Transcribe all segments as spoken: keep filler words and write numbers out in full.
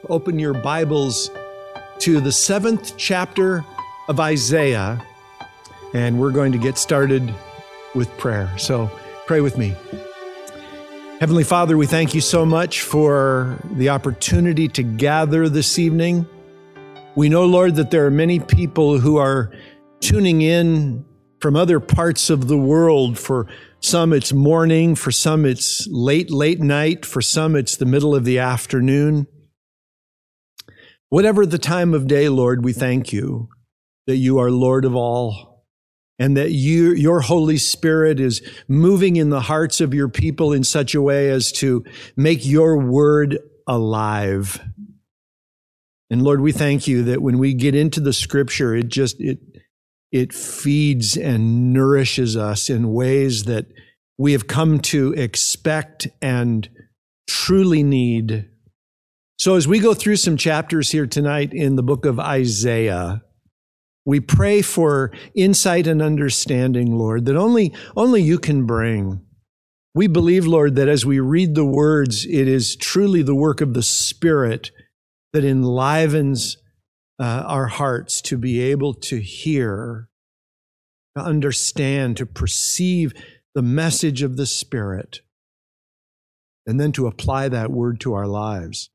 open your Bibles to the seventh chapter of Isaiah, and we're going to get started with prayer. So pray with me. Heavenly Father, we thank you so much for the opportunity to gather this evening. We know, Lord, that there are many people who are tuning in from other parts of the world. For some it's morning, for some it's late, late night, for some it's the middle of the afternoon. Whatever the time of day, Lord, we thank you that you are Lord of all, and that you, your Holy Spirit is moving in the hearts of your people in such a way as to make your word alive. And Lord, we thank you that when we get into the scripture, it just, it, it feeds and nourishes us in ways that we have come to expect and truly need. So as we go through some chapters here tonight in the book of Isaiah, we pray for insight and understanding, Lord, that only, only you can bring. We believe, Lord, that as we read the words, it is truly the work of the Spirit that enlivens uh, our hearts to be able to hear, to understand, to perceive the message of the Spirit, and then to apply that word to our lives.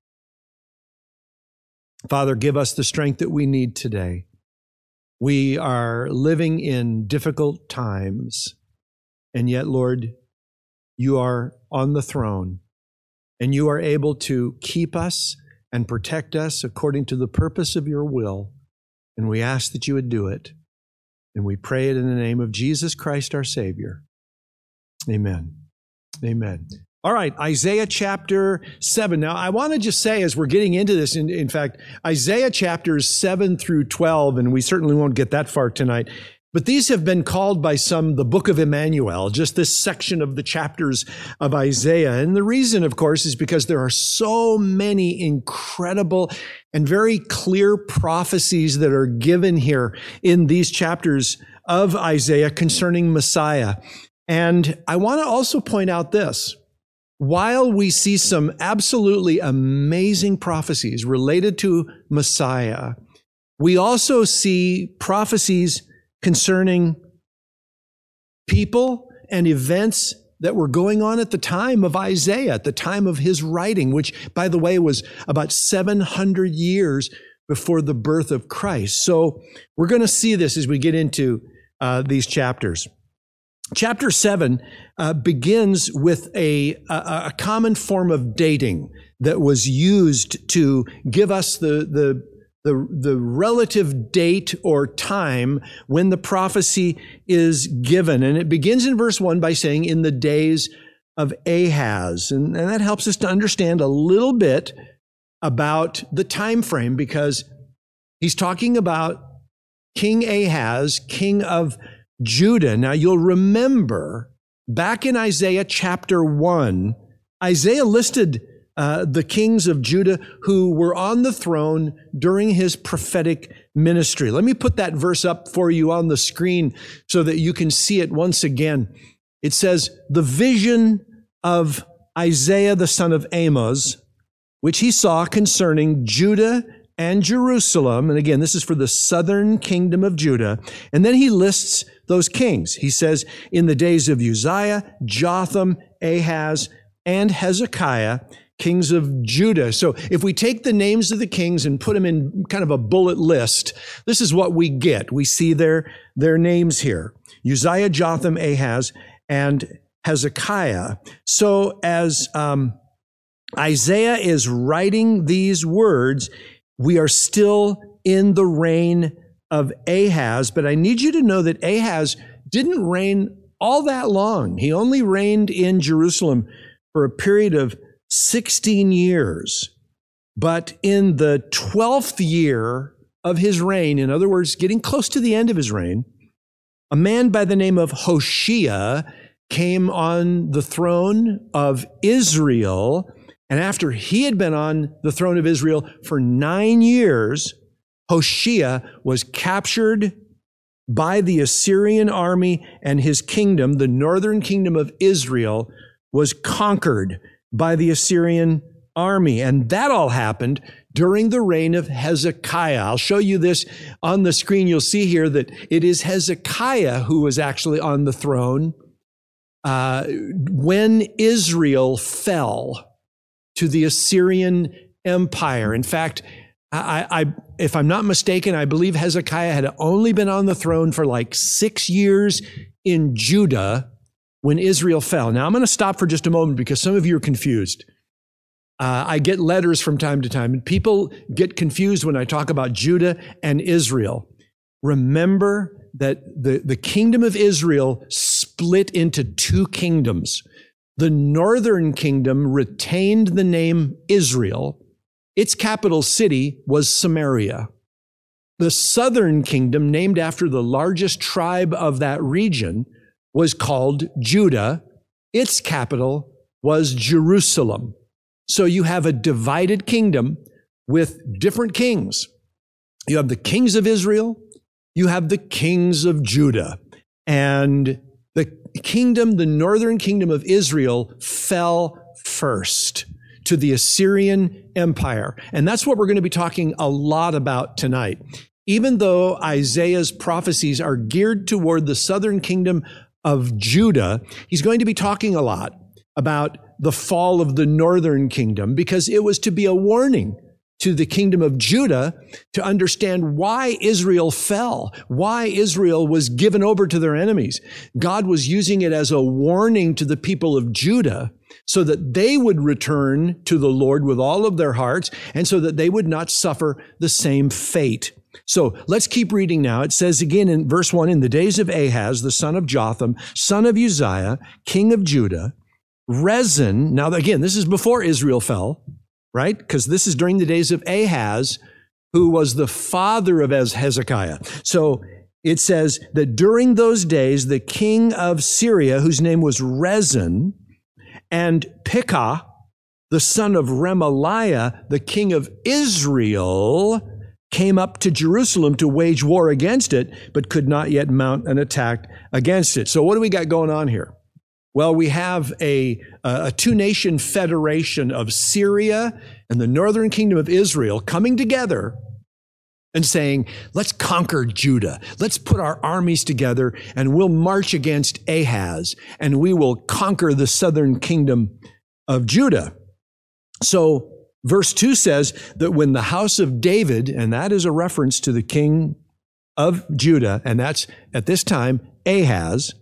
Father, give us the strength that we need today. We are living in difficult times, and yet, Lord, you are on the throne, and you are able to keep us and protect us according to the purpose of your will, and we ask that you would do it, and we pray it in the name of Jesus Christ, our Savior. Amen. Amen. All right, Isaiah chapter seven. Now, I want to just say, as we're getting into this, in, in fact, Isaiah chapters seven through twelve, and we certainly won't get that far tonight, but these have been called by some the Book of Emmanuel, just this section of the chapters of Isaiah. And the reason, of course, is because there are so many incredible and very clear prophecies that are given here in these chapters of Isaiah concerning Messiah. And I want to also point out this. While we see some absolutely amazing prophecies related to Messiah, we also see prophecies concerning people and events that were going on at the time of Isaiah, at the time of his writing, which, by the way, was about seven hundred years before the birth of Christ. So we're going to see this as we get into uh, these chapters. Chapter seven uh, begins with a, a, a common form of dating that was used to give us the, the, the, the relative date or time when the prophecy is given. And it begins in verse one by saying, in the days of Ahaz. And, and that helps us to understand a little bit about the time frame, because he's talking about King Ahaz, king of Judah. Now, you'll remember back in Isaiah chapter one, Isaiah listed uh, the kings of Judah who were on the throne during his prophetic ministry. Let me put that verse up for you on the screen so that you can see it once again. It says, the vision of Isaiah the son of Amoz, which he saw concerning Judah and Jerusalem. And again, this is for the southern kingdom of Judah. And then he lists those kings. He says, in the days of Uzziah, Jotham, Ahaz, and Hezekiah, kings of Judah. So if we take the names of the kings and put them in kind of a bullet list, this is what we get. We see their, their names here. Uzziah, Jotham, Ahaz, and Hezekiah. So as um, Isaiah is writing these words, we are still in the reign of Ahaz, but I need you to know that Ahaz didn't reign all that long. He only reigned in Jerusalem for a period of sixteen years. But in the twelfth year of his reign, in other words, getting close to the end of his reign, a man by the name of Hoshea came on the throne of Israel. And after he had been on the throne of Israel for nine years, Hoshea was captured by the Assyrian army, and his kingdom, the northern kingdom of Israel, was conquered by the Assyrian army. And that all happened during the reign of Hezekiah. I'll show you this on the screen. You'll see here that it is Hezekiah who was actually on the throne uh, when Israel fell to the Assyrian Empire. In fact, I, I, if I'm not mistaken, I believe Hezekiah had only been on the throne for like six years in Judah when Israel fell. Now, I'm going to stop for just a moment because some of you are confused. Uh, I get letters from time to time, and people get confused when I talk about Judah and Israel. Remember that the, the kingdom of Israel split into two kingdoms. The northern kingdom retained the name Israel. Its capital city was Samaria. The southern kingdom, named after the largest tribe of that region, was called Judah. Its capital was Jerusalem. So you have a divided kingdom with different kings. You have the kings of Israel, you have the kings of Judah. And the kingdom, the northern kingdom of Israel, fell first to the Assyrian Empire. And that's what we're going to be talking a lot about tonight. Even though Isaiah's prophecies are geared toward the southern kingdom of Judah, he's going to be talking a lot about the fall of the northern kingdom because it was to be a warning to the kingdom of Judah to understand why Israel fell, why Israel was given over to their enemies. God was using it as a warning to the people of Judah so that they would return to the Lord with all of their hearts and so that they would not suffer the same fate. So let's keep reading now. It says again in verse one, in the days of Ahaz, the son of Jotham, son of Uzziah, king of Judah, Rezin, now again, this is before Israel fell, right? Because this is during the days of Ahaz, who was the father of Hezekiah. So it says that during those days, the king of Syria, whose name was Rezin, and Pekah, the son of Remaliah, the king of Israel, came up to Jerusalem to wage war against it, but could not yet mount an attack against it. So what do we got going on here? Well, we have a, a two-nation federation of Syria and the northern kingdom of Israel coming together and saying, let's conquer Judah. Let's put our armies together and we'll march against Ahaz and we will conquer the southern kingdom of Judah. So verse two says that when the house of David, and that is a reference to the king of Judah, and that's at this time Ahaz,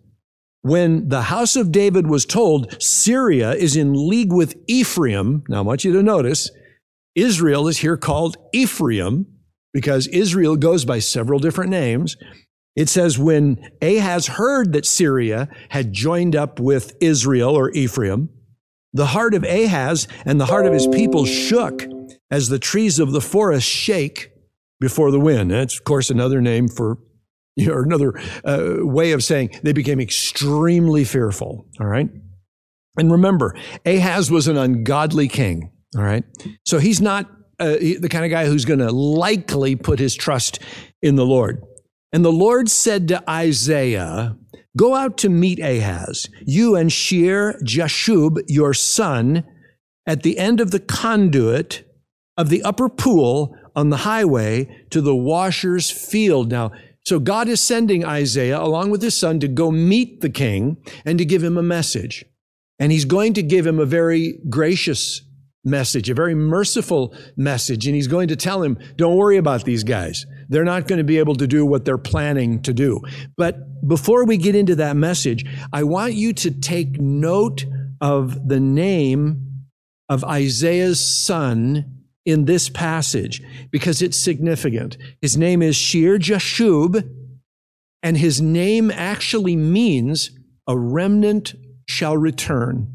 when the house of David was told Syria is in league with Ephraim, now I want you to notice, Israel is here called Ephraim because Israel goes by several different names. It says when Ahaz heard that Syria had joined up with Israel or Ephraim, the heart of Ahaz and the heart of his people shook as the trees of the forest shake before the wind. That's, of course, another name for or another uh, way of saying they became extremely fearful, all right? And remember, Ahaz was an ungodly king, all right? So he's not uh, the kind of guy who's going to likely put his trust in the Lord. And the Lord said to Isaiah, go out to meet Ahaz, you and Shear-Jashub, your son, at the end of the conduit of the upper pool on the highway to the washer's field. Now, so God is sending Isaiah along with his son to go meet the king and to give him a message. And he's going to give him a very gracious message, a very merciful message. And he's going to tell him, don't worry about these guys. They're not going to be able to do what they're planning to do. But before we get into that message, I want you to take note of the name of Isaiah's son in this passage, because it's significant. His name is Shear-Jashub, and his name actually means a remnant shall return.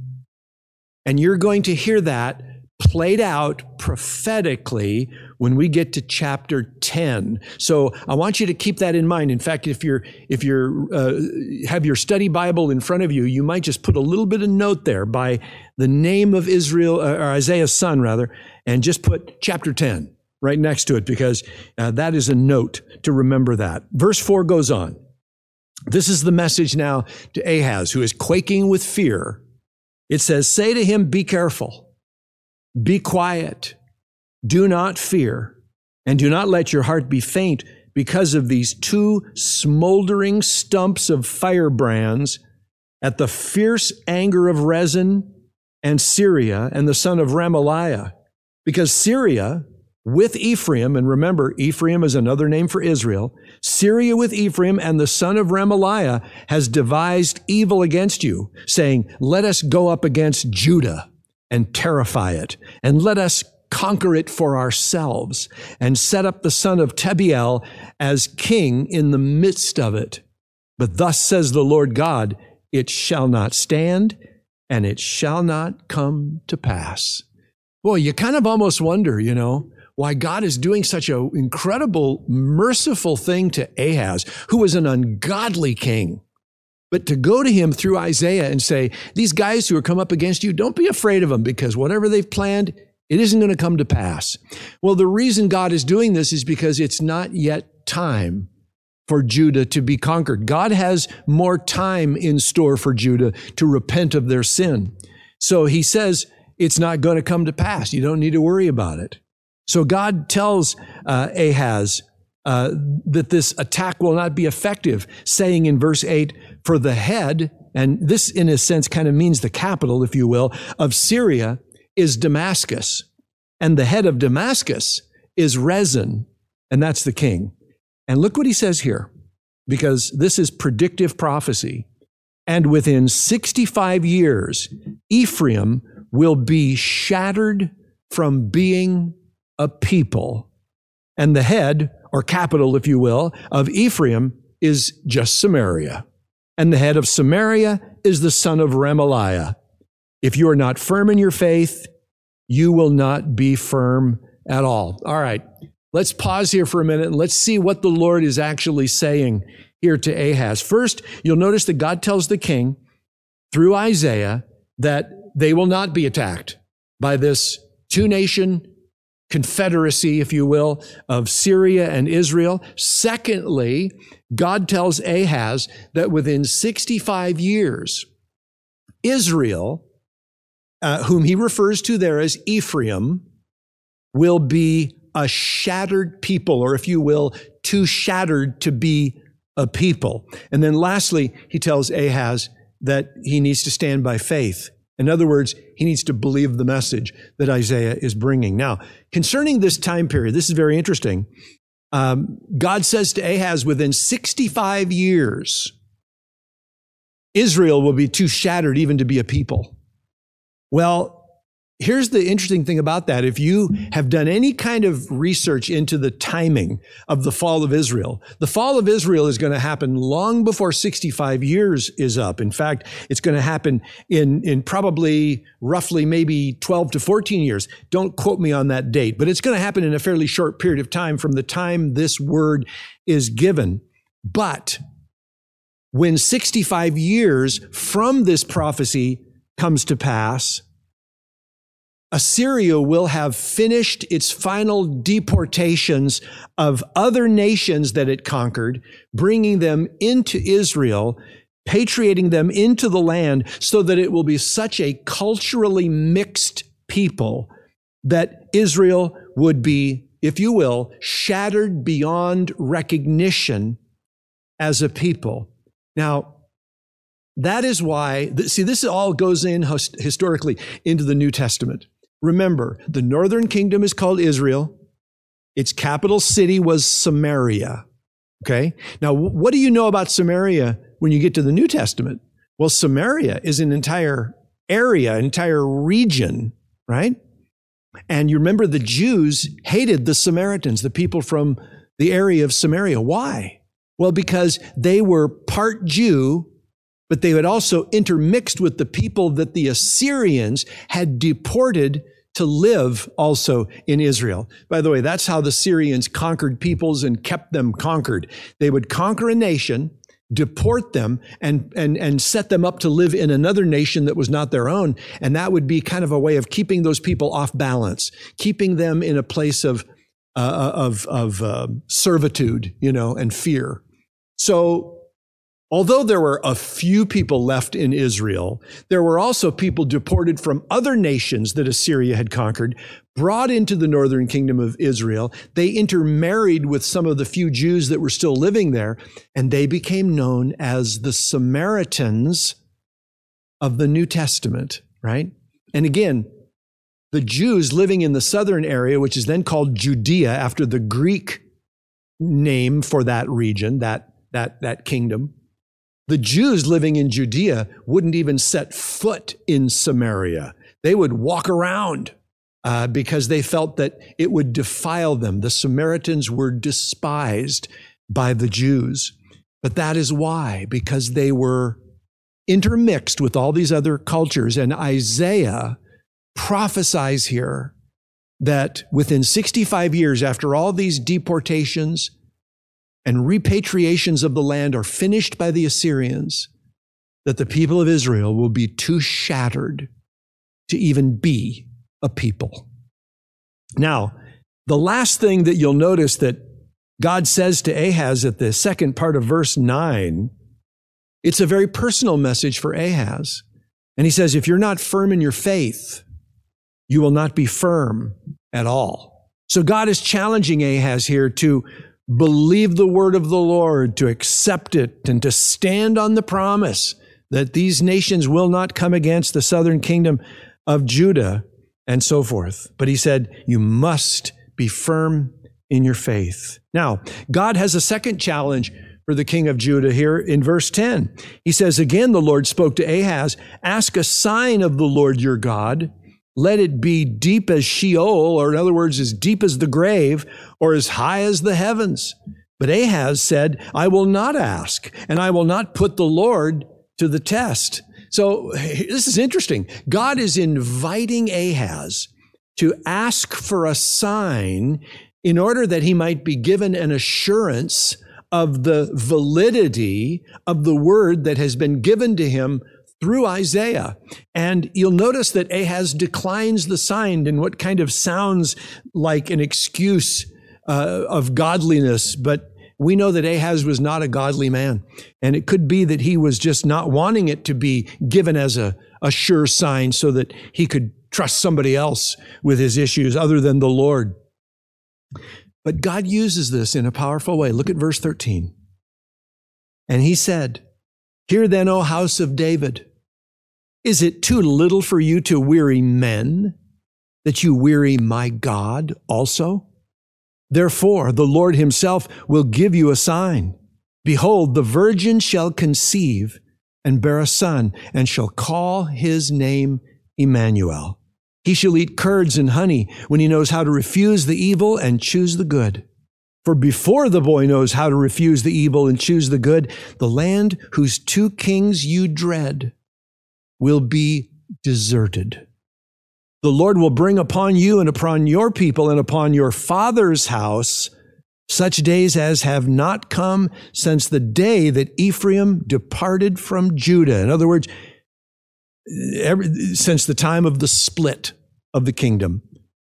And you're going to hear that played out prophetically when we get to chapter ten. So I want you to keep that in mind. In fact, if you're if you're uh, have your study Bible in front of you, you might just put a little bit of note there by the name of Israel, uh, or Isaiah's son rather, and just put chapter ten right next to it, because uh, that is a note to remember that. Verse four goes on. This is the message now to Ahaz, who is quaking with fear. It says, say to him, be careful, be quiet, do not fear, and do not let your heart be faint because of these two smoldering stumps of firebrands at the fierce anger of Rezin and Syria and the son of Remaliah. Because Syria with Ephraim, and remember, Ephraim is another name for Israel, Syria with Ephraim and the son of Remaliah has devised evil against you, saying, let us go up against Judah and terrify it, and let us conquer it for ourselves, and set up the son of Tebiel as king in the midst of it. But thus says the Lord God, it shall not stand, and it shall not come to pass. Boy, you kind of almost wonder, you know, why God is doing such an incredible, merciful thing to Ahaz, who was an ungodly king. But to go to him through Isaiah and say, these guys who are come up against you, don't be afraid of them, because whatever they've planned, it isn't going to come to pass. Well, the reason God is doing this is because it's not yet time for Judah to be conquered. God has more time in store for Judah to repent of their sin. So he says it's not going to come to pass. You don't need to worry about it. So God tells uh, Ahaz uh, that this attack will not be effective, saying in verse eight, for the head, and this in a sense kind of means the capital, if you will, of Syria is Damascus, and the head of Damascus is Rezin, and that's the king. And look what he says here, because this is predictive prophecy. And within sixty-five years, Ephraim will be shattered from being a people. And the head, or capital, if you will, of Ephraim is just Samaria. And the head of Samaria is the son of Remaliah. If you are not firm in your faith, you will not be firm at all. All right, let's pause here for a minute and let's see what the Lord is actually saying here to Ahaz. First, you'll notice that God tells the king through Isaiah that they will not be attacked by this two-nation confederacy, if you will, of Syria and Israel. Secondly, God tells Ahaz that within sixty-five years, Israel, uh, whom he refers to there as Ephraim, will be a shattered people, or if you will, too shattered to be a people. And then lastly, he tells Ahaz that he needs to stand by faith. In other words, he needs to believe the message that Isaiah is bringing. Now, concerning this time period, this is very interesting. Um, God says to Ahaz, within sixty-five years, Israel will be too shattered even to be a people. Well, here's the interesting thing about that. If you have done any kind of research into the timing of the fall of Israel, the fall of Israel is going to happen long before sixty-five years is up. In fact, it's going to happen in, in probably roughly maybe twelve to fourteen years. Don't quote me on that date, but it's going to happen in a fairly short period of time from the time this word is given. But when sixty-five years from this prophecy comes to pass, Assyria will have finished its final deportations of other nations that it conquered, bringing them into Israel, patriating them into the land so that it will be such a culturally mixed people that Israel would be, if you will, shattered beyond recognition as a people. Now, that is why, see, this all goes in historically into the New Testament. Remember, the northern kingdom is called Israel. Its capital city was Samaria. Okay? Now, what do you know about Samaria when you get to the New Testament? Well, Samaria is an entire area, an entire region, right? And you remember the Jews hated the Samaritans, the people from the area of Samaria. Why? Well, because they were part Jew, but they had also intermixed with the people that the Assyrians had deported to live also in Israel. By the way, that's how the Syrians conquered peoples and kept them conquered. They would conquer a nation, deport them, and, and, and set them up to live in another nation that was not their own. And that would be kind of a way of keeping those people off balance, keeping them in a place of, uh, of, of uh, servitude, you know, and fear. So Although there were a few people left in Israel, there were also people deported from other nations that Assyria had conquered, brought into the northern kingdom of Israel. They intermarried with some of the few Jews that were still living there, and they became known as the Samaritans of the New Testament, right? And again, the Jews living in the southern area, which is then called Judea after the Greek name for that region, that, that, that kingdom, the Jews living in Judea wouldn't even set foot in Samaria. They would walk around uh, because they felt that it would defile them. The Samaritans were despised by the Jews. But that is why, because they were intermixed with all these other cultures. And Isaiah prophesies here that within sixty-five years, after all these deportations and repatriations of the land are finished by the Assyrians, that the people of Israel will be too shattered to even be a people. Now, the last thing that you'll notice that God says to Ahaz at the second part of verse nine, it's a very personal message for Ahaz. And he says, if you're not firm in your faith, you will not be firm at all. So God is challenging Ahaz here to believe the word of the Lord, to accept it, and to stand on the promise that these nations will not come against the southern kingdom of Judah, and so forth. But he said, you must be firm in your faith. Now, God has a second challenge for the king of Judah here in verse ten. He says, again, the Lord spoke to Ahaz, ask a sign of the Lord your God. Let it be deep as Sheol, or in other words, as deep as the grave, or as high as the heavens. But Ahaz said, I will not ask, and I will not put the Lord to the test. So this is interesting. God is inviting Ahaz to ask for a sign in order that he might be given an assurance of the validity of the word that has been given to him through Isaiah. And you'll notice that Ahaz declines the sign in what kind of sounds like an excuse uh, of godliness, but we know that Ahaz was not a godly man. And it could be that he was just not wanting it to be given as a, a sure sign so that he could trust somebody else with his issues other than the Lord. But God uses this in a powerful way. Look at verse thirteen. And he said, hear then, O house of David, is it too little for you to weary men, that you weary my God also? Therefore, the Lord himself will give you a sign. Behold, the virgin shall conceive and bear a son, and shall call his name Emmanuel. He shall eat curds and honey when he knows how to refuse the evil and choose the good. For before the boy knows how to refuse the evil and choose the good, the land whose two kings you dread will be deserted. The Lord will bring upon you and upon your people and upon your father's house such days as have not come since the day that Ephraim departed from Judah. In other words, every, since the time of the split of the kingdom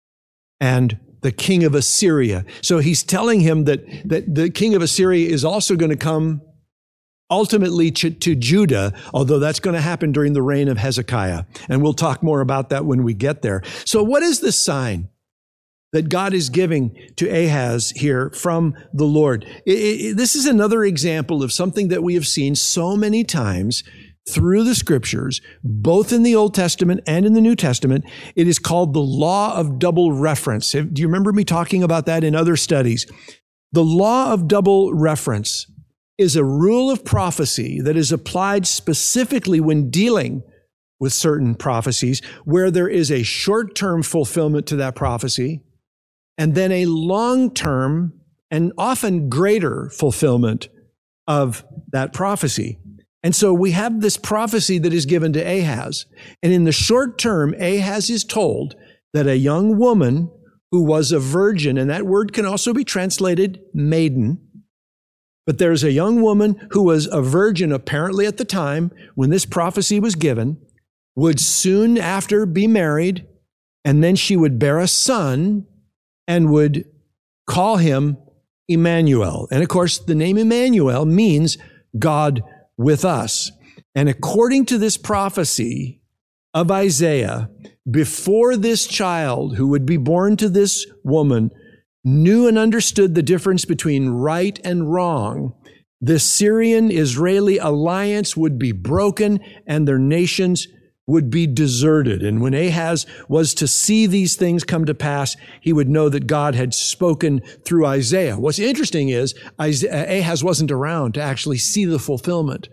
and the king of Assyria. So he's telling him that, that the king of Assyria is also going to come ultimately to, to Judah, although that's going to happen during the reign of Hezekiah. And we'll talk more about that when we get there. So what is the sign that God is giving to Ahaz here from the Lord? It, it, this is another example of something that we have seen so many times through the scriptures, both in the Old Testament and in the New Testament. It is called the law of double reference. Do you remember me talking about that in other studies? The law of double reference is a rule of prophecy that is applied specifically when dealing with certain prophecies, where there is a short-term fulfillment to that prophecy, and then a long-term and often greater fulfillment of that prophecy. And so we have this prophecy that is given to Ahaz. And in the short term, Ahaz is told that a young woman who was a virgin, and that word can also be translated maiden, but there's a young woman who was a virgin apparently at the time when this prophecy was given, would soon after be married, and then she would bear a son and would call him Emmanuel. And of course, the name Emmanuel means God with us. And according to this prophecy of Isaiah, before this child who would be born to this woman knew and understood the difference between right and wrong, the Syrian-Israeli alliance would be broken and their nations would be deserted. And when Ahaz was to see these things come to pass, he would know that God had spoken through Isaiah. What's interesting is Ahaz wasn't around to actually see the fulfillment.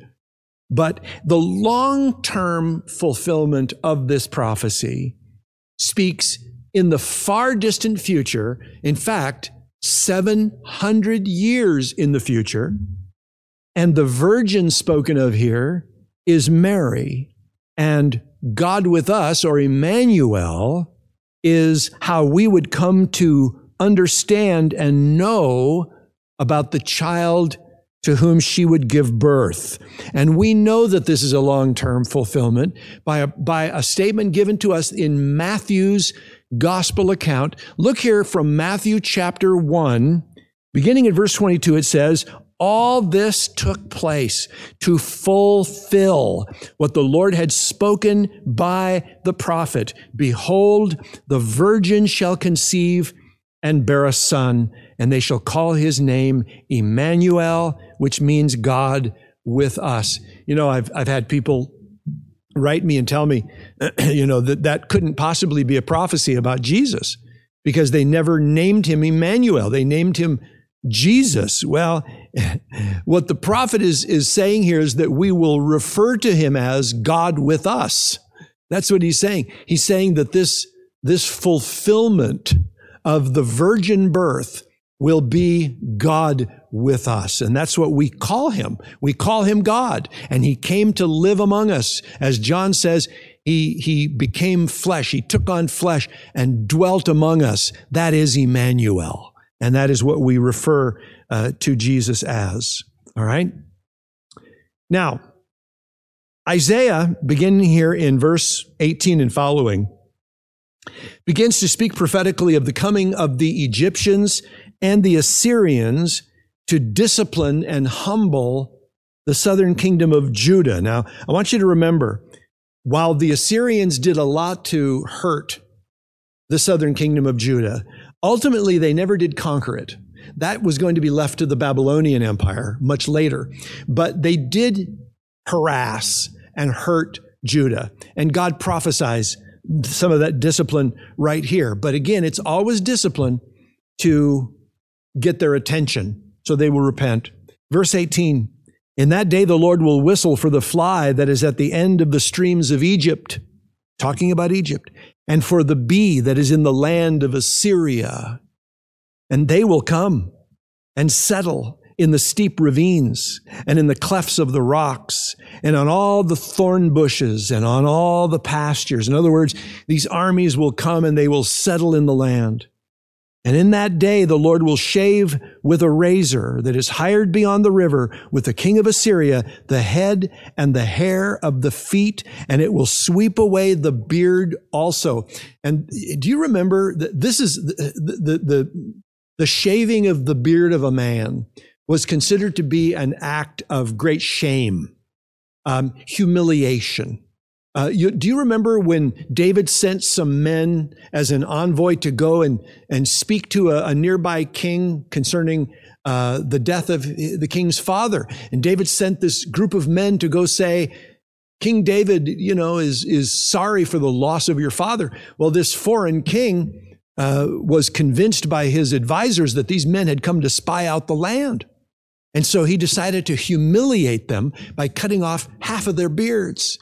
But the long-term fulfillment of this prophecy speaks in the far distant future, in fact, seven hundred years in the future. And the virgin spoken of here is Mary. And God with us, or Emmanuel, is how we would come to understand and know about the child to whom she would give birth. And we know that this is a long-term fulfillment by a, by a statement given to us in Matthew's gospel account. Look here from Matthew chapter one, beginning at verse twenty-two, it says, all this took place to fulfill what the Lord had spoken by the prophet. Behold, the virgin shall conceive and bear a son, and they shall call his name Emmanuel, which means God with us. You know, I've I've had people write me and tell me, you know, that that couldn't possibly be a prophecy about Jesus because they never named him Emmanuel. They named him Jesus. Well, what the prophet is, is saying here is that we will refer to him as God with us. That's what he's saying. He's saying that this, this fulfillment of the virgin birth will be God with us. And that's what we call him. We call him God. And he came to live among us. As John says, he, he became flesh. He took on flesh and dwelt among us. That is Emmanuel. And that is what we refer uh, to Jesus as. All right? Now, Isaiah, beginning here in verse eighteen and following, begins to speak prophetically of the coming of the Egyptians and the Assyrians to discipline and humble the southern kingdom of Judah. Now, I want you to remember, while the Assyrians did a lot to hurt the southern kingdom of Judah, ultimately they never did conquer it. That was going to be left to the Babylonian Empire much later. But they did harass and hurt Judah. And God prophesies some of that discipline right here. But again, it's always discipline to get their attention so they will repent. Verse eighteen, in that day the Lord will whistle for the fly that is at the end of the streams of Egypt, talking about Egypt, and for the bee that is in the land of Assyria. And they will come and settle in the steep ravines and in the clefts of the rocks and on all the thorn bushes and on all the pastures. In other words, these armies will come and they will settle in the land. And in that day, the Lord will shave with a razor that is hired beyond the river with the king of Assyria, the head and the hair of the feet, and it will sweep away the beard also. And do you remember that this is the, the, the, the shaving of the beard of a man was considered to be an act of great shame, um, humiliation. Uh, you, do you remember when David sent some men as an envoy to go and, and speak to a, a nearby king concerning uh, the death of the king's father? And David sent this group of men to go say, King David, you know, is, is sorry for the loss of your father. Well, this foreign king uh, was convinced by his advisors that these men had come to spy out the land. And so he decided to humiliate them by cutting off half of their beards.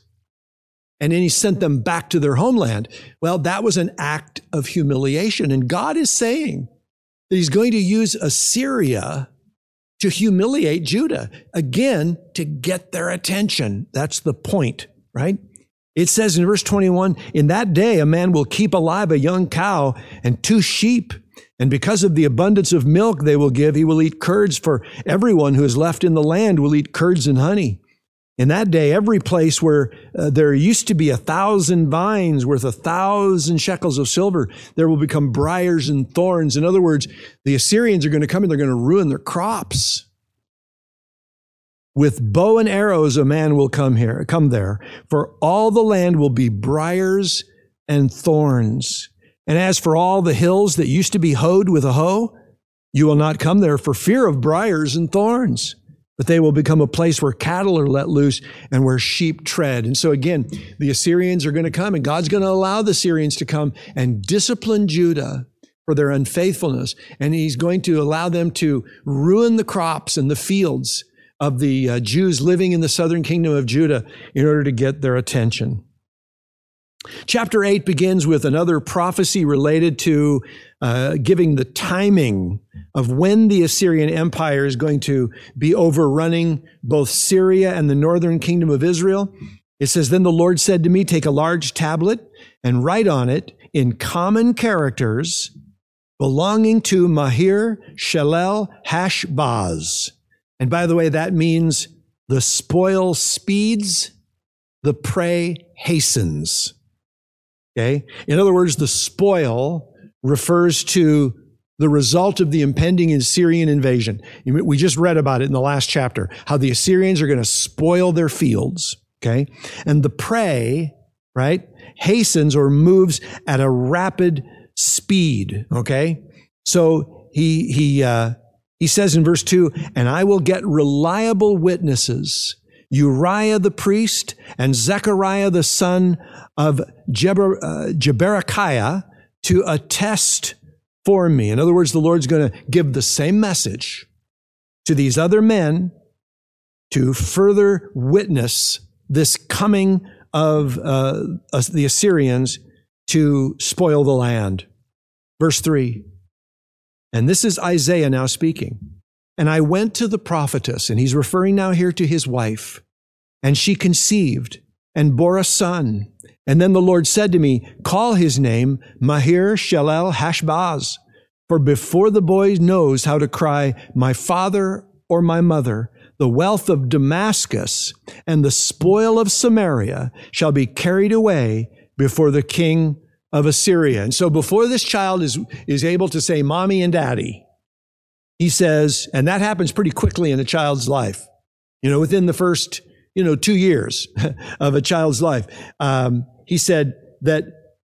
And then he sent them back to their homeland. Well, that was an act of humiliation. And God is saying that he's going to use Assyria to humiliate Judah, again, to get their attention. That's the point, right? It says in verse twenty-one, in that day, a man will keep alive a young cow and two sheep. And because of the abundance of milk they will give, he will eat curds, for everyone who is left in the land will eat curds and honey. In that day, every place where uh, there used to be a thousand vines worth a thousand shekels of silver, there will become briars and thorns. In other words, the Assyrians are going to come and they're going to ruin their crops. With bow and arrows a man will come here, come there, for all the land will be briars and thorns. And as for all the hills that used to be hoed with a hoe, you will not come there for fear of briars and thorns, but they will become a place where cattle are let loose and where sheep tread. And so again, the Assyrians are going to come, and God's going to allow the Assyrians to come and discipline Judah for their unfaithfulness. And he's going to allow them to ruin the crops and the fields of the uh, Jews living in the southern kingdom of Judah in order to get their attention. Chapter eight begins with another prophecy related to uh, giving the timing of when the Assyrian Empire is going to be overrunning both Syria and the northern kingdom of Israel. It says, "Then the Lord said to me, take a large tablet and write on it in common characters belonging to Mahir Shalel Hashbaz." And by the way, that means the spoil speeds, the prey hastens. Okay? In other words, the spoil refers to the result of the impending Assyrian invasion. We just read about it in the last chapter, how the Assyrians are going to spoil their fields. Okay? And the prey, right, hastens or moves at a rapid speed. Okay? So he, he, uh, he says in verse two, "And I will get reliable witnesses, Uriah the priest and Zechariah the son of Jeber, uh, Jeberechiah, to attest for me." In other words, the Lord's going to give the same message to these other men to further witness this coming of uh, the Assyrians to spoil the land. Verse three, and this is Isaiah now speaking. "And I went to the prophetess," and he's referring now here to his wife, "and she conceived and bore a son. And then the Lord said to me, call his name Mahir Shalel Hashbaz, for before the boy knows how to cry, my father or my mother, the wealth of Damascus and the spoil of Samaria shall be carried away before the king of Assyria." And so before this child is, is able to say mommy and daddy, he says, and that happens pretty quickly in a child's life, you know, within the first, you know, two years of a child's life. Um, he said that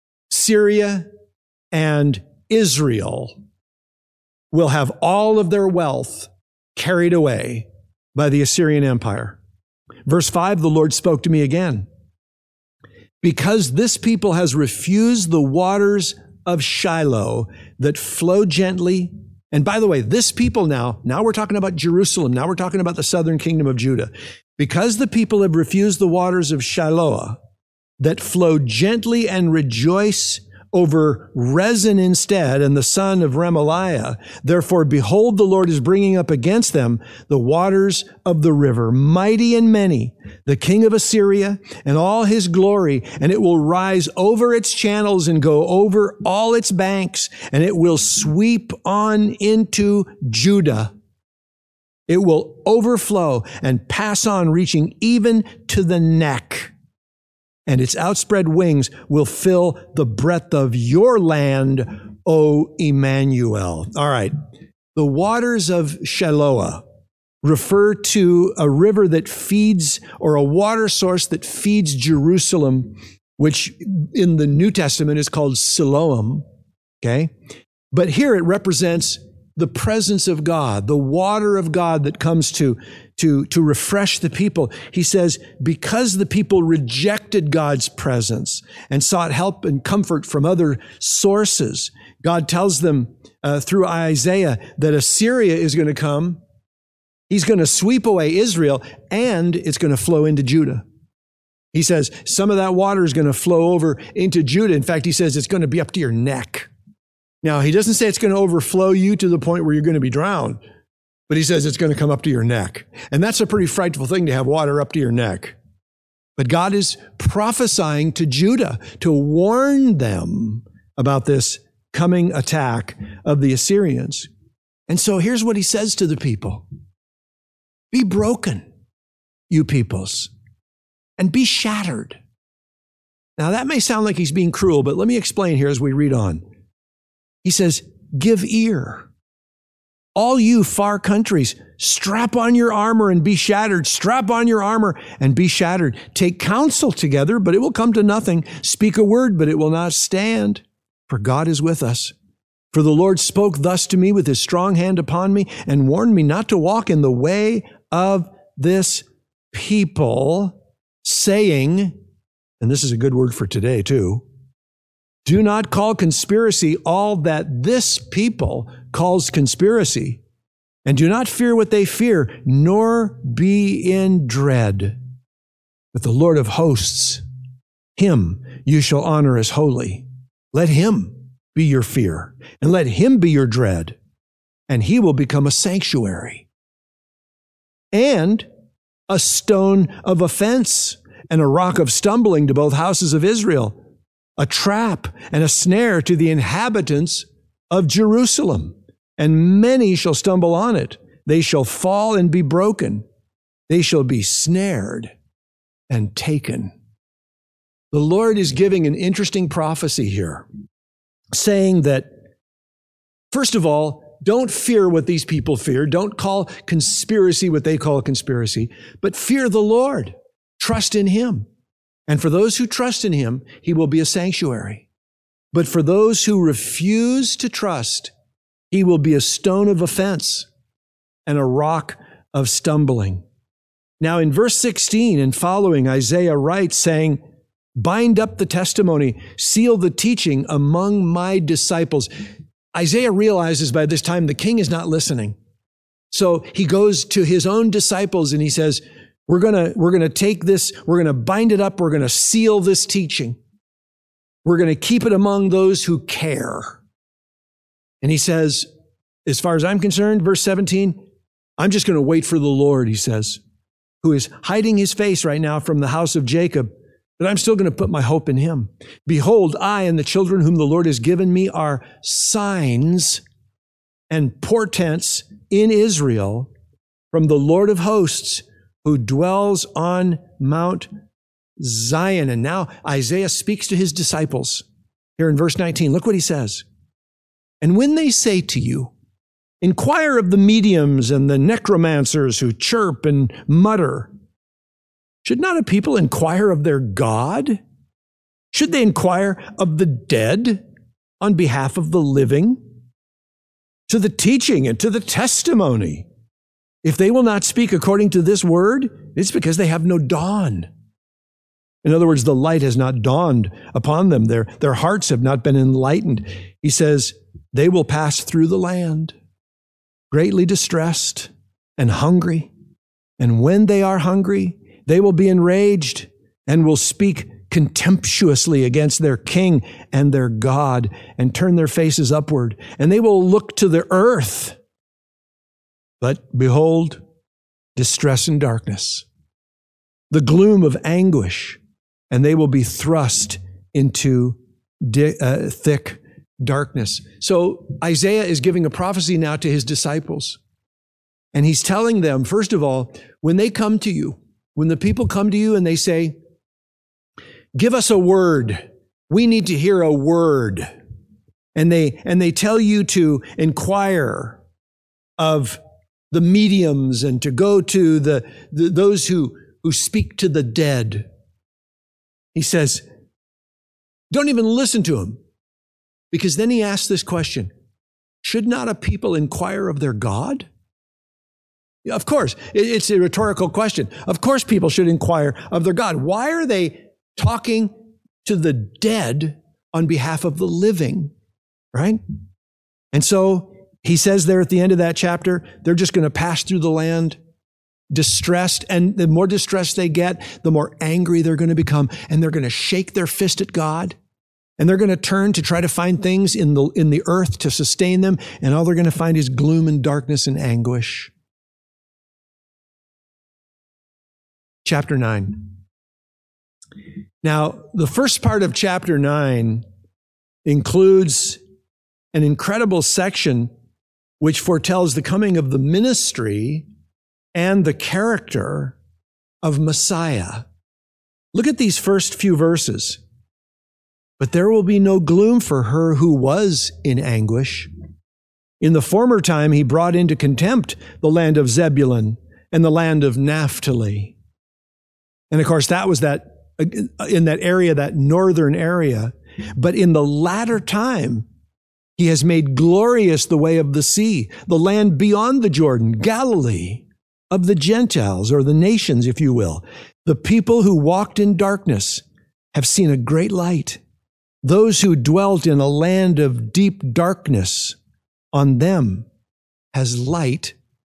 Syria and Israel will have all of their wealth carried away by the Assyrian Empire. Verse five, the Lord spoke to me again. "Because this people has refused the waters of Shiloh that flow gently." And by the way, this people now, now we're talking about Jerusalem. Now we're talking about the southern kingdom of Judah. "Because the people have refused the waters of Shiloh that flow gently and rejoice over Rezin instead, and the son of Remaliah, therefore, behold, the Lord is bringing up against them the waters of the river, mighty and many, the king of Assyria and all his glory, and it will rise over its channels and go over all its banks, and it will sweep on into Judah. It will overflow and pass on, reaching even to the neck. And its outspread wings will fill the breadth of your land, O Emmanuel." All right. The waters of Shiloah refer to a river that feeds, or a water source that feeds Jerusalem, which in the New Testament is called Siloam. Okay. But here it represents the presence of God, the water of God that comes to, to, to refresh the people. He says, because the people rejected God's presence and sought help and comfort from other sources, God tells them uh, through Isaiah that Assyria is going to come. He's going to sweep away Israel, and it's going to flow into Judah. He says some of that water is going to flow over into Judah. In fact, he says it's going to be up to your neck. Now, he doesn't say it's going to overflow you to the point where you're going to be drowned, but he says it's going to come up to your neck. And that's a pretty frightful thing, to have water up to your neck. But God is prophesying to Judah to warn them about this coming attack of the Assyrians. And so here's what he says to the people. Be broken, you peoples, and be shattered. Now, that may sound like he's being cruel, but let me explain here as we read on. He says, give ear, All you far countries, strap on your armor and be shattered. Strap on your armor and be shattered. Take counsel together, but it will come to nothing. Speak a word, but it will not stand. For God is with us. For the Lord spoke thus to me with his strong hand upon me and warned me not to walk in the way of this people, saying, and this is a good word for today too, do not call conspiracy all that this people calls conspiracy, and do not fear what they fear, nor be in dread. But the Lord of hosts, him you shall honor as holy. Let him be your fear, and let him be your dread, and he will become a sanctuary and a stone of offense and a rock of stumbling to both houses of Israel, a trap and a snare to the inhabitants of Jerusalem. And many shall stumble on it. They shall fall and be broken. They shall be snared and taken. The Lord is giving an interesting prophecy here, saying that, first of all, don't fear what these people fear. Don't call conspiracy what they call conspiracy, but fear the Lord. Trust in him. And for those who trust in him, he will be a sanctuary. But for those who refuse to trust, he will be a stone of offense and a rock of stumbling. Now in verse sixteen and following, Isaiah writes saying, bind up the testimony, seal the teaching among my disciples. Isaiah realizes by this time the king is not listening. So he goes to his own disciples and he says, we're going to, we're going to take this, we're going to bind it up, we're going to seal this teaching. We're going to keep it among those who care. And he says, as far as I'm concerned, verse seventeen, I'm just going to wait for the Lord, he says, who is hiding his face right now from the house of Jacob, but I'm still going to put my hope in him. Behold, I and the children whom the Lord has given me are signs and portents in Israel from the Lord of hosts, who dwells on Mount Zion. And now Isaiah speaks to his disciples here in verse nineteen. Look what he says. And when they say to you, inquire of the mediums and the necromancers who chirp and mutter, should not a people inquire of their God? Should they inquire of the dead on behalf of the living? To the teaching and to the testimony. If they will not speak according to this word, it's because they have no dawn. In other words, the light has not dawned upon them. Their, their hearts have not been enlightened. He says, they will pass through the land, greatly distressed and hungry. And when they are hungry, they will be enraged and will speak contemptuously against their king and their God and turn their faces upward. And they will look to the earth. But behold, distress and darkness, the gloom of anguish, and they will be thrust into di- uh, thick darkness. So Isaiah is giving a prophecy now to his disciples. And he's telling them, first of all, when they come to you, when the people come to you and they say, give us a word, we need to hear a word. And they, and they tell you to inquire of the mediums and to go to the, the those who, who speak to the dead. He says, don't even listen to them. Because then he asks this question, should not a people inquire of their God? Of course, it's a rhetorical question. Of course people should inquire of their God. Why are they talking to the dead on behalf of the living, right? And so he says there at the end of that chapter, they're just going to pass through the land distressed, and the more distressed they get, the more angry they're going to become, and they're going to shake their fist at God, and they're going to turn to try to find things in the, in the earth to sustain them, and all they're going to find is gloom and darkness and anguish. Chapter nine. Now, the first part of chapter nine includes an incredible section which foretells the coming of the ministry and the character of Messiah. Look at these first few verses. But there will be no gloom for her who was in anguish. In the former time, he brought into contempt the land of Zebulun and the land of Naphtali. And of course, that was that in that area, that northern area. But in the latter time, he has made glorious the way of the sea, the land beyond the Jordan, Galilee of the Gentiles, or the nations, if you will. The people who walked in darkness have seen a great light. Those who dwelt in a land of deep darkness, on them has light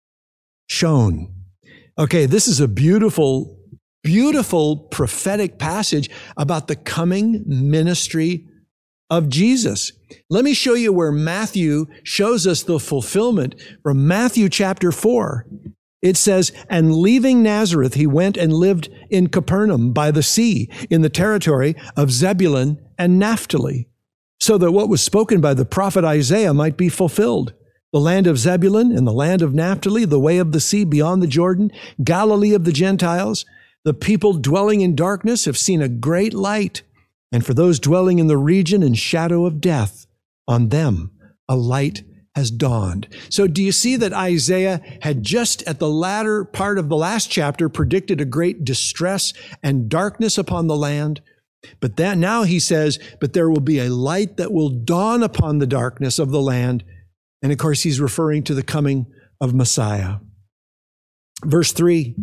shone. Okay, this is a beautiful, beautiful prophetic passage about the coming ministry of Jesus. Let me show you where Matthew shows us the fulfillment from Matthew chapter four. It says, and leaving Nazareth, he went and lived in Capernaum by the sea in the territory of Zebulun and Naphtali, so that what was spoken by the prophet Isaiah might be fulfilled. The land of Zebulun and the land of Naphtali, the way of the sea beyond the Jordan, Galilee of the Gentiles. The people dwelling in darkness have seen a great light. And for those dwelling in the region and shadow of death, on them a light has dawned. So do you see that Isaiah had just at the latter part of the last chapter predicted a great distress and darkness upon the land? But that now he says, but there will be a light that will dawn upon the darkness of the land. And of course, he's referring to the coming of Messiah. Verse three,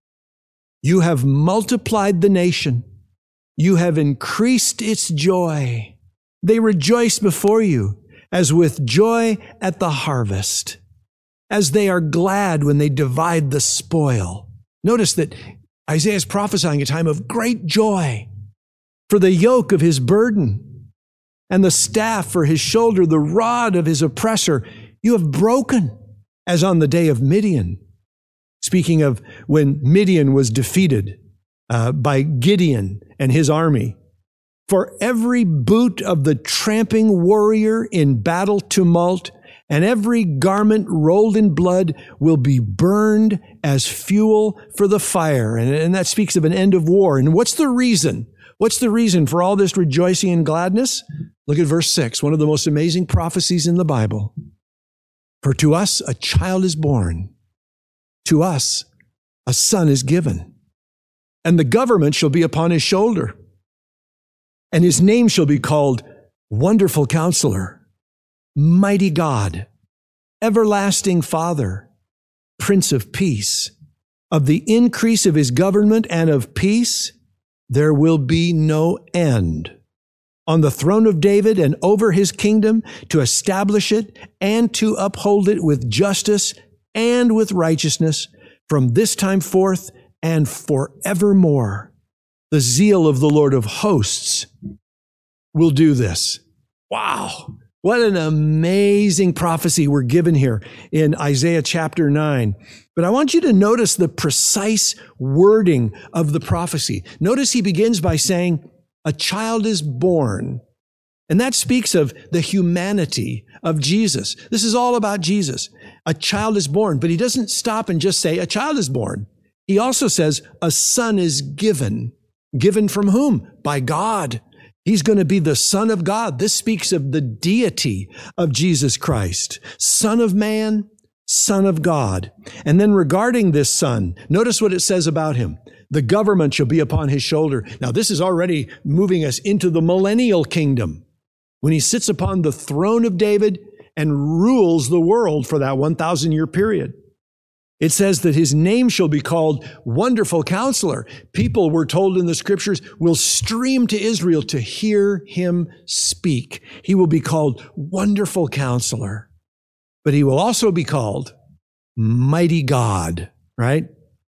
you have multiplied the nation. You have increased its joy. They rejoice before you as with joy at the harvest, as they are glad when they divide the spoil. Notice that Isaiah is prophesying a time of great joy. For the yoke of his burden and the staff for his shoulder, the rod of his oppressor, you have broken as on the day of Midian. Speaking of when Midian was defeated uh, by Gideon and his army. For every boot of the tramping warrior in battle tumult and every garment rolled in blood will be burned as fuel for the fire. And, and that speaks of an end of war. And what's the reason? What's the reason for all this rejoicing and gladness? Look at verse six, one of the most amazing prophecies in the Bible. For to us a child is born, to us a son is given, and the government shall be upon his shoulder, and his name shall be called Wonderful Counselor, Mighty God, Everlasting Father, Prince of Peace. Of the increase of his government and of peace, there will be no end. On the throne of David and over his kingdom, to establish it and to uphold it with justice and with righteousness from this time forth and forevermore. The zeal of the Lord of hosts will do this. Wow. What an amazing prophecy we're given here in Isaiah chapter nine. But I want you to notice the precise wording of the prophecy. Notice he begins by saying, a child is born. And that speaks of the humanity of Jesus. This is all about Jesus. A child is born, but he doesn't stop and just say, a child is born. He also says, a son is given. Given from whom? By God. He's going to be the Son of God. This speaks of the deity of Jesus Christ. Son of man, Son of God. And then regarding this Son, notice what it says about him. The government shall be upon his shoulder. Now, this is already moving us into the millennial kingdom, when he sits upon the throne of David and rules the world for that one thousand year period. It says that his name shall be called Wonderful Counselor. People, we're told in the scriptures, will stream to Israel to hear him speak. He will be called Wonderful Counselor, but he will also be called Mighty God, right?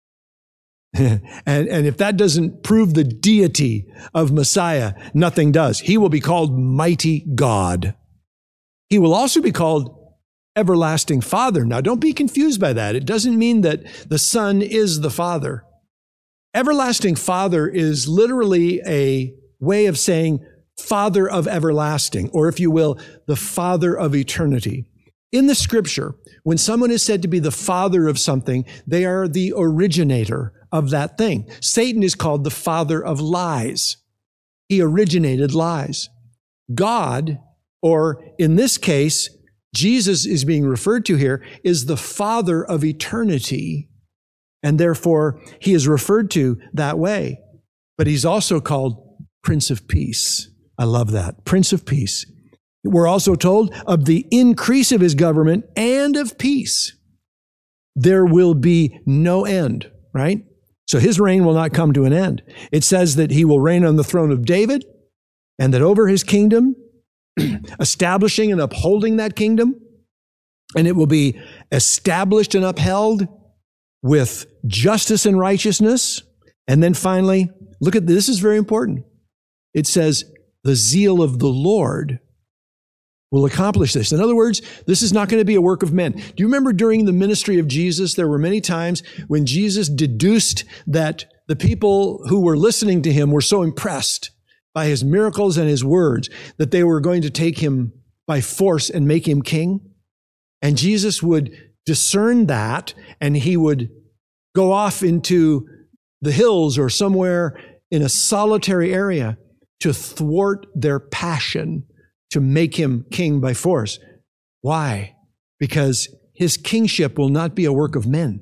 and, and if that doesn't prove the deity of Messiah, nothing does. He will be called Mighty God. He will also be called Everlasting Father. Now, don't be confused by that. It doesn't mean that the Son is the Father. Everlasting Father is literally a way of saying Father of everlasting, or if you will, the Father of eternity. In the scripture, when someone is said to be the father of something, they are the originator of that thing. Satan is called the father of lies. He originated lies. God, or in this case, Jesus is being referred to here is the Father of eternity, and therefore he is referred to that way. But he's also called Prince of Peace. I love that. Prince of Peace. We're also told of the increase of his government and of peace. There will be no end, right? So his reign will not come to an end. It says that he will reign on the throne of David, and that over his kingdom, establishing and upholding that kingdom, and it will be established and upheld with justice and righteousness. And then finally, look at this, this is very important. It says, the zeal of the Lord will accomplish this. In other words, this is not going to be a work of men. Do you remember during the ministry of Jesus, there were many times when Jesus deduced that the people who were listening to him were so impressed by his miracles and his words that they were going to take him by force and make him king? And Jesus would discern that, and he would go off into the hills or somewhere in a solitary area to thwart their passion to make him king by force. Why? Because his kingship will not be a work of men.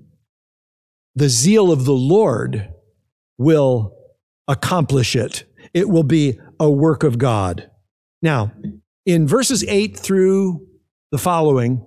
The zeal of the Lord will accomplish it. It will be a work of God. Now, in verses eight through the following,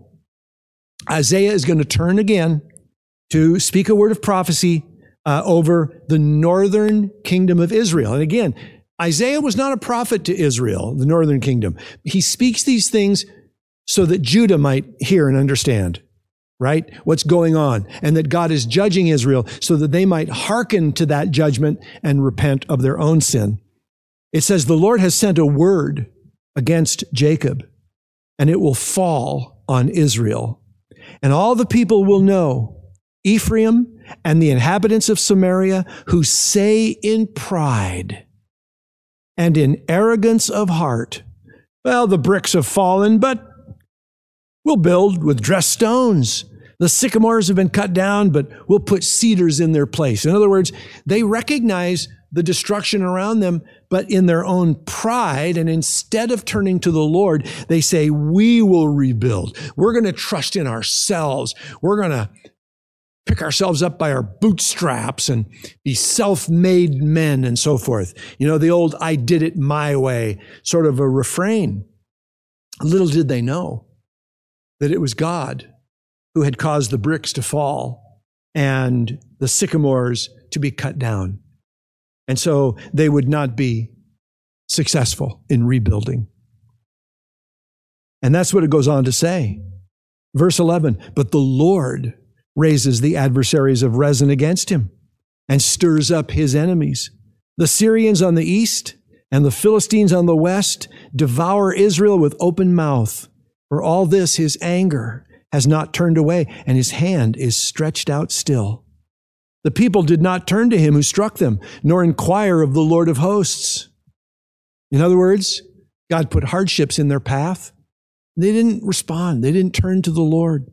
Isaiah is going to turn again to speak a word of prophecy uh, over the northern kingdom of Israel. And again, Isaiah was not a prophet to Israel, the northern kingdom. He speaks these things so that Judah might hear and understand, right, what's going on, and that God is judging Israel so that they might hearken to that judgment and repent of their own sin. It says, the Lord has sent a word against Jacob, and it will fall on Israel. And all the people will know, Ephraim and the inhabitants of Samaria, who say in pride and in arrogance of heart, well, the bricks have fallen, but we'll build with dressed stones. The sycamores have been cut down, but we'll put cedars in their place. In other words, they recognize the destruction around them, but in their own pride, and instead of turning to the Lord, they say, we will rebuild. We're going to trust in ourselves. We're going to pick ourselves up by our bootstraps and be self-made men and so forth. You know, the old I did it my way sort of a refrain. Little did they know that it was God who had caused the bricks to fall and the sycamores to be cut down. And so they would not be successful in rebuilding. And that's what it goes on to say. Verse eleven, but the Lord raises the adversaries of Rezin against him and stirs up his enemies. The Syrians on the east and the Philistines on the west devour Israel with open mouth. For all this, his anger has not turned away, and his hand is stretched out still. The people did not turn to him who struck them, nor inquire of the Lord of hosts. In other words, God put hardships in their path. They didn't respond. They didn't turn to the Lord.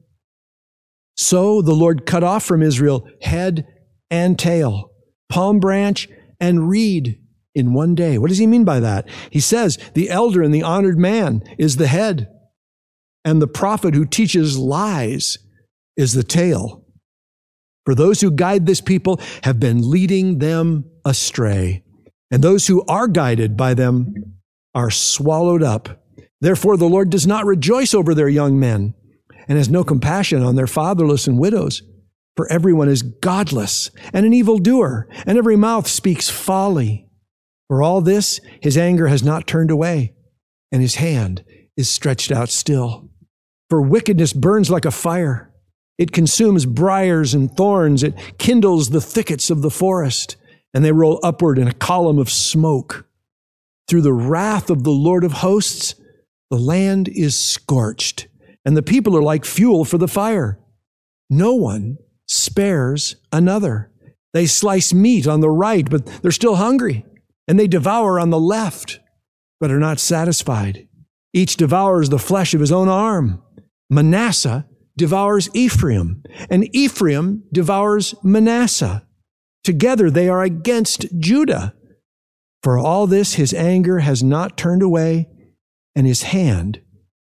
So the Lord cut off from Israel head and tail, palm branch and reed in one day. What does he mean by that? He says, the elder and the honored man is the head, and the prophet who teaches lies is the tail. For those who guide this people have been leading them astray, and those who are guided by them are swallowed up. Therefore, the Lord does not rejoice over their young men and has no compassion on their fatherless and widows. For everyone is godless and an evildoer, and every mouth speaks folly. For all this, his anger has not turned away, and his hand is stretched out still. For wickedness burns like a fire. It consumes briars and thorns. It kindles the thickets of the forest, and they roll upward in a column of smoke. Through the wrath of the Lord of hosts, the land is scorched, and the people are like fuel for the fire. No one spares another. They slice meat on the right, but they're still hungry, and they devour on the left, but are not satisfied. Each devours the flesh of his own arm. Manasseh devours Ephraim, and Ephraim devours Manasseh. Together they are against Judah. For all this, his anger has not turned away, and his hand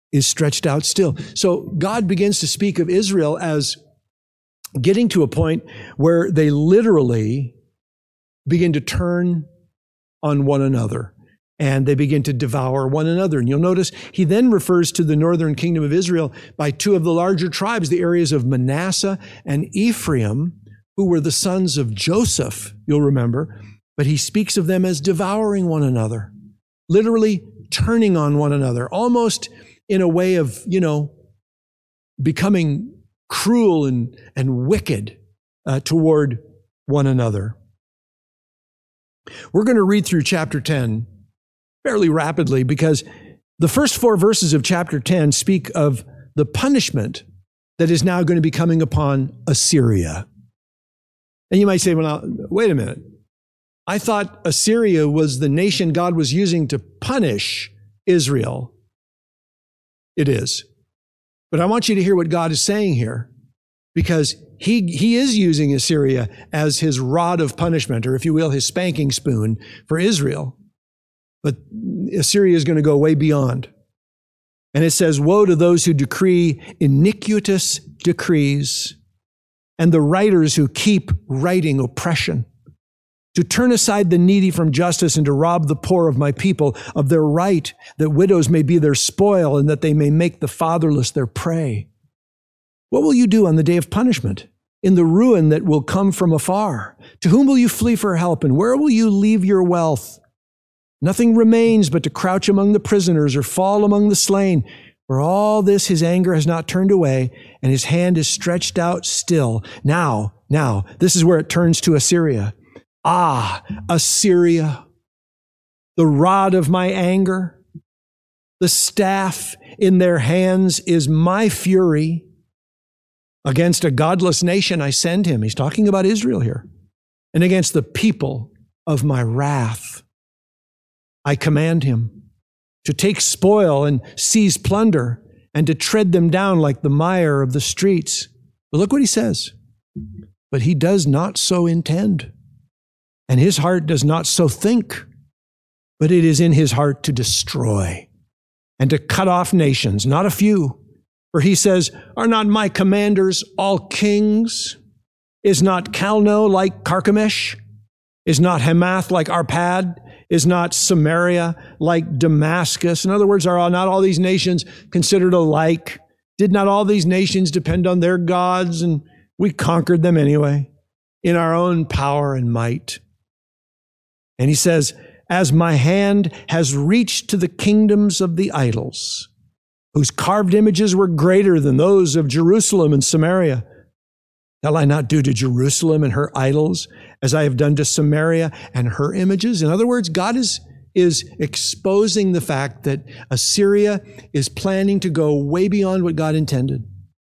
is stretched out still. So God begins to speak of Israel as getting to a point where they literally begin to turn on one another and they begin to devour one another. And you'll notice he then refers to the northern kingdom of Israel by two of the larger tribes, the areas of Manasseh and Ephraim, who were the sons of Joseph, you'll remember. But he speaks of them as devouring one another, literally turning on one another, almost in a way of, you know, becoming cruel and, and wicked uh, toward one another. We're going to read through chapter ten fairly rapidly because the first four verses of chapter ten speak of the punishment that is now going to be coming upon Assyria. And you might say, well, now, wait a minute. I thought Assyria was the nation God was using to punish Israel. It is. But I want you to hear what God is saying here, because he, he is using Assyria as his rod of punishment, or if you will, his spanking spoon for Israel. But Assyria is going to go way beyond. And it says, woe to those who decree iniquitous decrees and the writers who keep writing oppression, to turn aside the needy from justice and to rob the poor of my people of their right, that widows may be their spoil and that they may make the fatherless their prey. What will you do on the day of punishment, in the ruin that will come from afar? To whom will you flee for help, and where will you leave your wealth? Nothing remains but to crouch among the prisoners or fall among the slain. For all this his anger has not turned away, and his hand is stretched out still. Now, now, this is where it turns to Assyria. Ah, Assyria, the rod of my anger, the staff in their hands is my fury. Against a godless nation I send him. He's talking about Israel here. And against the people of my wrath I command him to take spoil and seize plunder and to tread them down like the mire of the streets. But look what he says. But he does not so intend, and his heart does not so think, but it is in his heart to destroy and to cut off nations, not a few. For he says, are not my commanders all kings? Is not Calno like Carchemish? Is not Hamath like Arpad? Is not Samaria like Damascus? In other words, are not all these nations considered alike? Did not all these nations depend on their gods, and we conquered them anyway in our own power and might? And he says, as my hand has reached to the kingdoms of the idols, whose carved images were greater than those of Jerusalem and Samaria, shall I not do to Jerusalem and her idols as I have done to Samaria and her images? In other words, God is, is exposing the fact that Assyria is planning to go way beyond what God intended.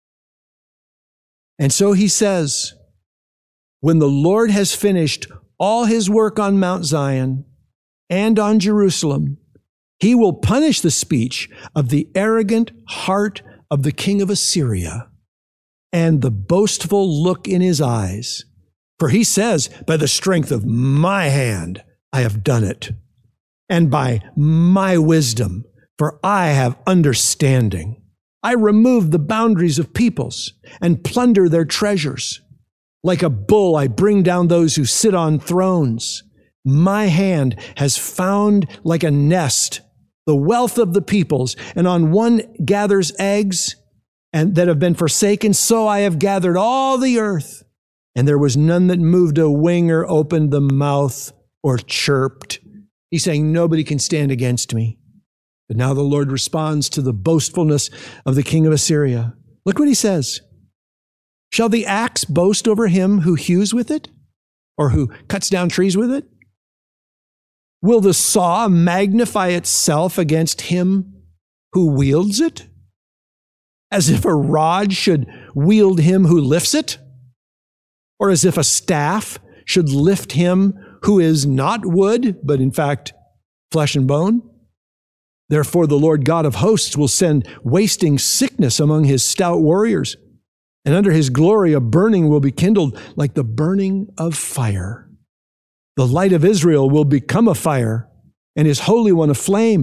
And so he says, when the Lord has finished all his work on Mount Zion and on Jerusalem, he will punish the speech of the arrogant heart of the king of Assyria and the boastful look in his eyes. For he says, by the strength of my hand I have done it, and by my wisdom, for I have understanding. I remove the boundaries of peoples and plunder their treasures. Like a bull, I bring down those who sit on thrones. My hand has found like a nest the wealth of the peoples, and on one gathers eggs and that have been forsaken, so I have gathered all the earth. And there was none that moved a wing or opened the mouth or chirped. He's saying, nobody can stand against me. But now the Lord responds to the boastfulness of the king of Assyria. Look what he says. Shall the axe boast over him who hews with it, or who cuts down trees with it? Will the saw magnify itself against him who wields it, as if a rod should wield him who lifts it? Or as if a staff should lift him who is not wood, but in fact flesh and bone? Therefore the Lord God of hosts will send wasting sickness among his stout warriors, and under his glory a burning will be kindled like the burning of fire. The light of Israel will become a fire, and his Holy One a flame,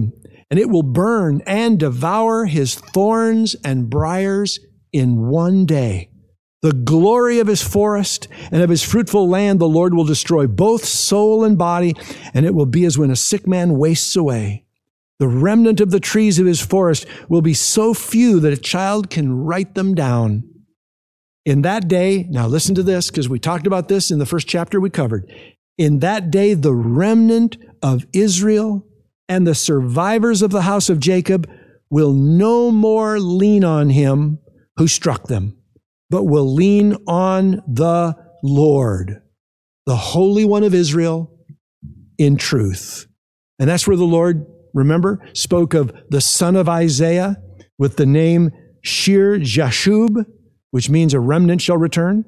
and it will burn and devour his thorns and briars in one day. The glory of his forest and of his fruitful land the Lord will destroy, both soul and body, and it will be as when a sick man wastes away. The remnant of the trees of his forest will be so few that a child can write them down. In that day, now listen to this, because we talked about this in the first chapter we covered. In that day, the remnant of Israel and the survivors of the house of Jacob will no more lean on him who struck them, but will lean on the Lord, the Holy One of Israel, in truth. And that's where the Lord, remember, spoke of the son of Isaiah with the name Shear Jashub, which means a remnant shall return.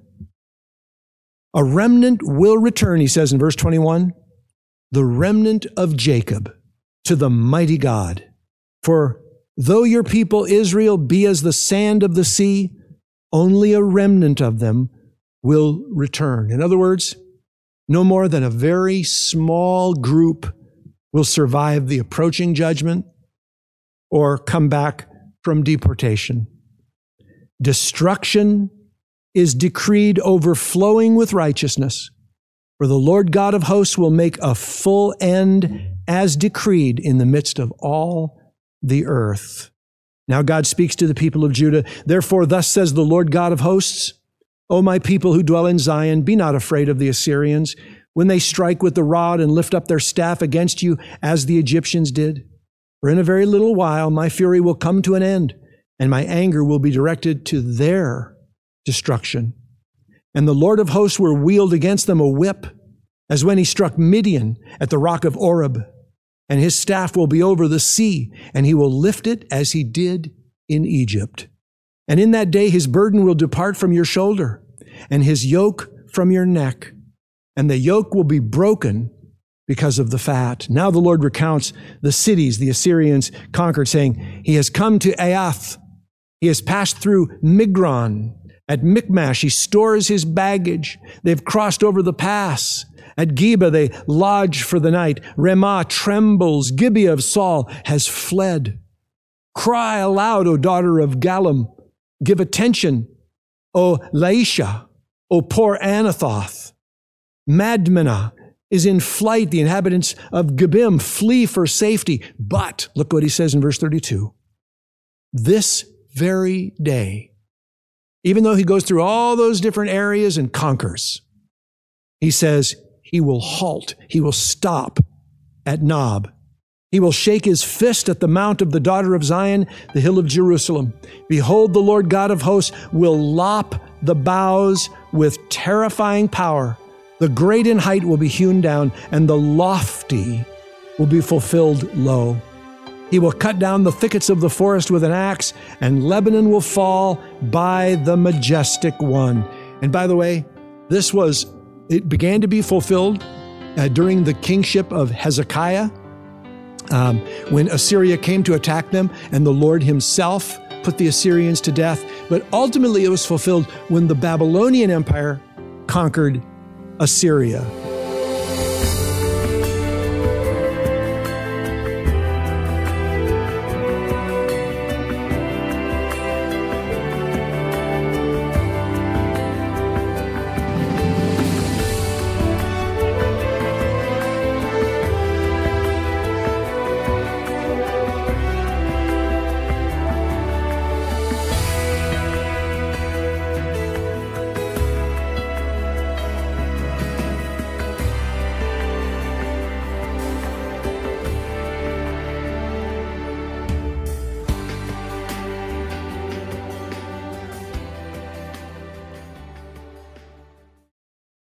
A remnant will return, he says in verse twenty-one, the remnant of Jacob to the mighty God. For though your people Israel be as the sand of the sea, only a remnant of them will return. In other words, no more than a very small group will survive the approaching judgment or come back from deportation. Destruction is decreed overflowing with righteousness, for the Lord God of hosts will make a full end as decreed in the midst of all the earth. Now God speaks to the people of Judah. Therefore, thus says the Lord God of hosts, O my people who dwell in Zion, be not afraid of the Assyrians when they strike with the rod and lift up their staff against you as the Egyptians did. For in a very little while my fury will come to an end, and my anger will be directed to their destruction. And the Lord of hosts will wield against them a whip, as when he struck Midian at the rock of Oreb. And his staff will be over the sea, and he will lift it as he did in Egypt. And in that day his burden will depart from your shoulder, and his yoke from your neck. And the yoke will be broken because of the fat. Now the Lord recounts the cities the Assyrians conquered, saying, he has come to Aiath. He has passed through Migron. At Michmash he stores his baggage. They've crossed over the pass. At Geba they lodge for the night. Ramah trembles. Gibeah of Saul has fled. Cry aloud, O daughter of Gallim. Give attention, O Laisha, O poor Anathoth. Madmenah is in flight. The inhabitants of Gebim flee for safety. But, look what he says in verse thirty-two. This very day, even though he goes through all those different areas and conquers, he says he will halt. He will stop at Nob. He will shake his fist at the mount of the daughter of Zion, the hill of Jerusalem. Behold, the Lord God of hosts will lop the boughs with terrifying power. The great in height will be hewn down, and the lofty will be fulfilled low. He will cut down the thickets of the forest with an axe, and Lebanon will fall by the majestic one. And by the way, this was, it began to be fulfilled uh, during the kingship of Hezekiah, um, when Assyria came to attack them, and the Lord himself put the Assyrians to death. But ultimately it was fulfilled when the Babylonian Empire conquered Assyria.